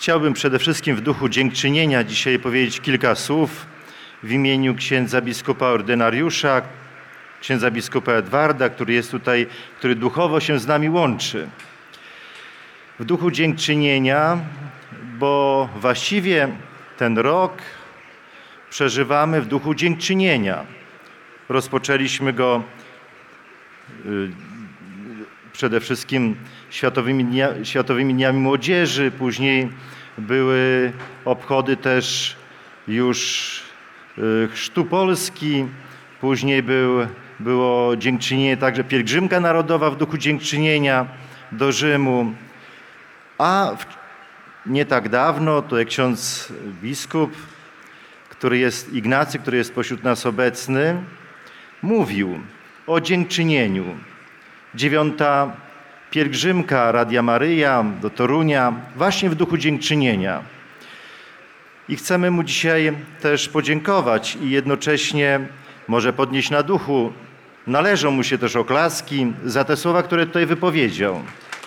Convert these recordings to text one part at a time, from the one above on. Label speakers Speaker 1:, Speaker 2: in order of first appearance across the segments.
Speaker 1: Chciałbym przede wszystkim w duchu dziękczynienia dzisiaj powiedzieć kilka słów w imieniu księdza biskupa ordynariusza, księdza biskupa Edwarda, który jest tutaj, który duchowo się z nami łączy. W duchu dziękczynienia, bo właściwie ten rok przeżywamy w duchu dziękczynienia. Rozpoczęliśmy go przede wszystkim Światowymi Dniami Młodzieży, później były obchody też już Chrztu Polski, później było dziękczynienie, także pielgrzymka narodowa w duchu dziękczynienia do Rzymu, a nie tak dawno tutaj ksiądz biskup, Ignacy, który jest pośród nas obecny, mówił o dziękczynieniu. 9. pielgrzymka Radia Maryja do Torunia, właśnie w duchu dziękczynienia. I chcemy mu dzisiaj też podziękować i jednocześnie może podnieść na duchu. Należą mu się też oklaski za te słowa, które tutaj wypowiedział.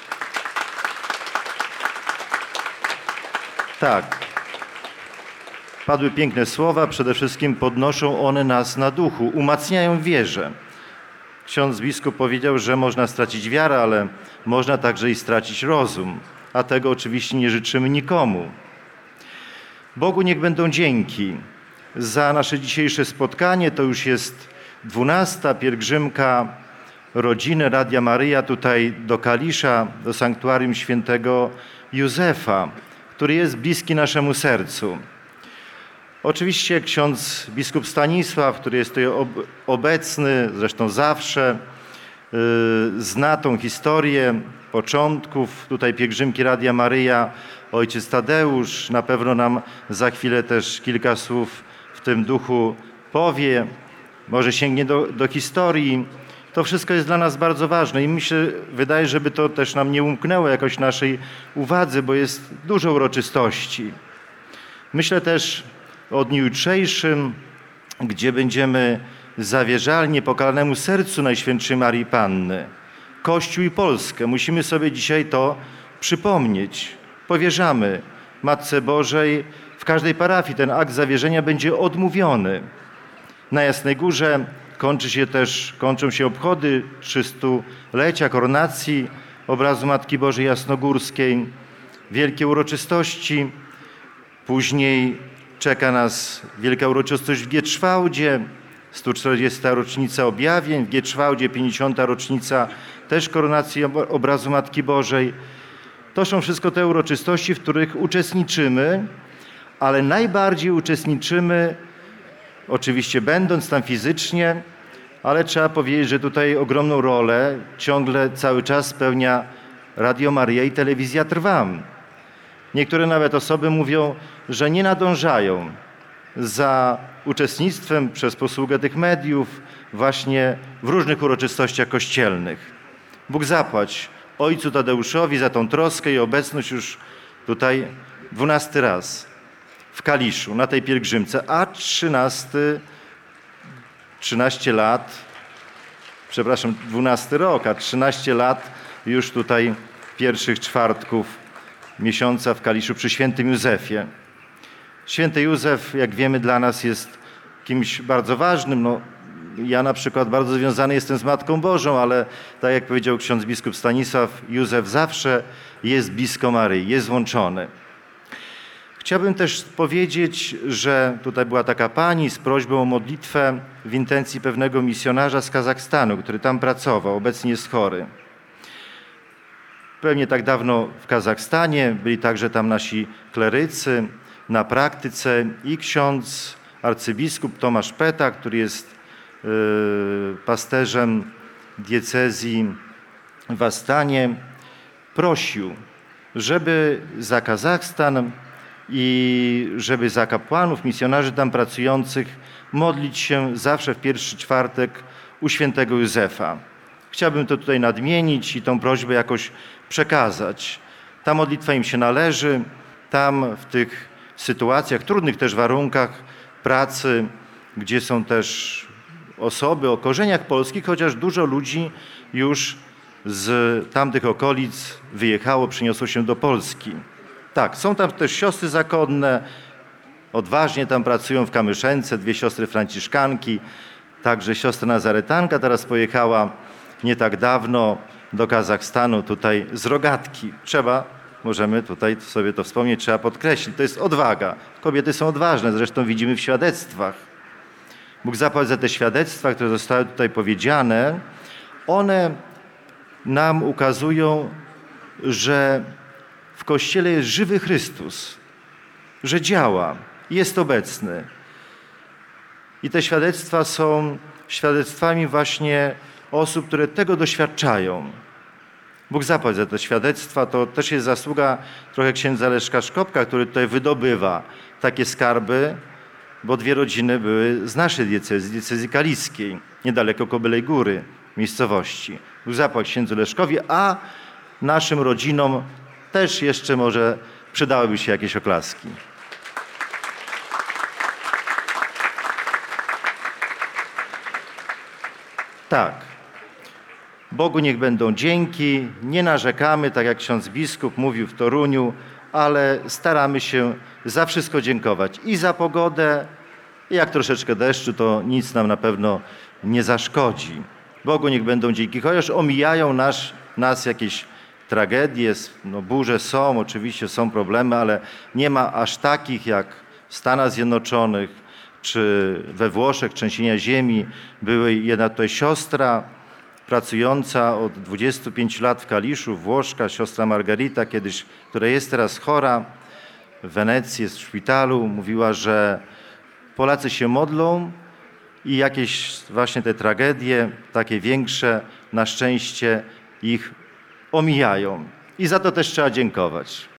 Speaker 1: Tak. Padły piękne słowa, przede wszystkim podnoszą one nas na duchu, umacniają wierze. Ksiądz biskup powiedział, że można stracić wiarę, ale można także i stracić rozum, a tego oczywiście nie życzymy nikomu. Bogu niech będą dzięki za nasze dzisiejsze spotkanie. To już jest 12. pielgrzymka rodziny Radia Maryja tutaj do Kalisza, do sanktuarium świętego Józefa, który jest bliski naszemu sercu. Oczywiście ksiądz biskup Stanisław, który jest tutaj obecny, zresztą zawsze, zna tą historię początków tutaj pielgrzymki Radia Maryja. Ojciec Tadeusz na pewno nam za chwilę też kilka słów w tym duchu powie, może sięgnie do historii. To wszystko jest dla nas bardzo ważne i mi się wydaje, żeby to też nam nie umknęło jakoś naszej uwadze, bo jest dużo uroczystości. Myślę też o dniu jutrzejszym, gdzie będziemy zawierzali Niepokalanemu Sercu Najświętszej Maryi Panny, Kościół i Polskę. Musimy sobie dzisiaj to przypomnieć. Powierzamy Matce Bożej. W każdej parafii ten akt zawierzenia będzie odmówiony. Na Jasnej Górze kończą się obchody 300-lecia koronacji obrazu Matki Bożej Jasnogórskiej. Wielkie uroczystości. Później czeka nas wielka uroczystość w Gietrzwałdzie, 140. rocznica objawień, w Gietrzwałdzie 50. rocznica też koronacji obrazu Matki Bożej. To są wszystko te uroczystości, w których uczestniczymy, ale najbardziej uczestniczymy, oczywiście będąc tam fizycznie, ale trzeba powiedzieć, że tutaj ogromną rolę ciągle cały czas spełnia Radio Maryja i Telewizja Trwam. Niektóre nawet osoby mówią, że nie nadążają za uczestnictwem przez posługę tych mediów właśnie w różnych uroczystościach kościelnych. Bóg zapłać ojcu Tadeuszowi za tą troskę i obecność już tutaj 12 raz w Kaliszu, na tej pielgrzymce, a 12 rok, a 13 lat już tutaj pierwszych czwartków miesiąca w Kaliszu przy świętym Józefie. Święty Józef, jak wiemy, dla nas jest kimś bardzo ważnym. Ja na przykład bardzo związany jestem z Matką Bożą, ale tak jak powiedział ksiądz biskup Stanisław, Józef zawsze jest blisko Maryi, jest włączony. Chciałbym też powiedzieć, że tutaj była taka pani z prośbą o modlitwę w intencji pewnego misjonarza z Kazachstanu, który tam pracował, obecnie jest chory. Pewnie tak dawno w Kazachstanie, byli także tam nasi klerycy na praktyce i ksiądz arcybiskup Tomasz Peta, który jest pasterzem diecezji w Astanie, prosił, żeby za Kazachstan i żeby za kapłanów, misjonarzy tam pracujących modlić się zawsze w pierwszy czwartek u świętego Józefa. Chciałbym to tutaj nadmienić i tą prośbę jakoś przekazać. Ta modlitwa im się należy, tam w tych sytuacjach, trudnych też warunkach pracy, gdzie są też osoby o korzeniach polskich, chociaż dużo ludzi już z tamtych okolic wyjechało, przyniosło się do Polski. Tak, są tam też siostry zakonne, odważnie tam pracują w Kamyszence, 2 siostry franciszkanki, także siostra Nazaretanka teraz pojechała nie tak dawno do Kazachstanu, tutaj z Rogatki. Możemy tutaj sobie to wspomnieć, trzeba podkreślić, to jest odwaga. Kobiety są odważne, zresztą widzimy w świadectwach. Bóg zapłać za te świadectwa, które zostały tutaj powiedziane. One nam ukazują, że w Kościele jest żywy Chrystus, że działa, jest obecny. I te świadectwa są świadectwami właśnie osób, które tego doświadczają. Bóg zapłać za te świadectwa. To też jest zasługa trochę księdza Leszka Szkopka, który tutaj wydobywa takie skarby, bo 2 rodziny były z naszej diecezji kaliskiej, niedaleko Kobylej Góry, miejscowości. Bóg zapłać księdzu Leszkowi, a naszym rodzinom też jeszcze może przydałyby się jakieś oklaski. Tak. Bogu niech będą dzięki, nie narzekamy, tak jak ksiądz biskup mówił w Toruniu, ale staramy się za wszystko dziękować. I za pogodę, i jak troszeczkę deszczu, to nic nam na pewno nie zaszkodzi. Bogu niech będą dzięki. Chociaż omijają nas jakieś tragedie, burze są, oczywiście są problemy, ale nie ma aż takich jak w Stanach Zjednoczonych czy we Włoszech, trzęsienia ziemi. Była jedna tutaj siostra pracująca od 25 lat w Kaliszu, Włoszka, siostra Margarita, która jest teraz chora w Wenecji, jest w szpitalu, mówiła, że Polacy się modlą i jakieś właśnie te tragedie, takie większe, na szczęście ich omijają. I za to też trzeba dziękować.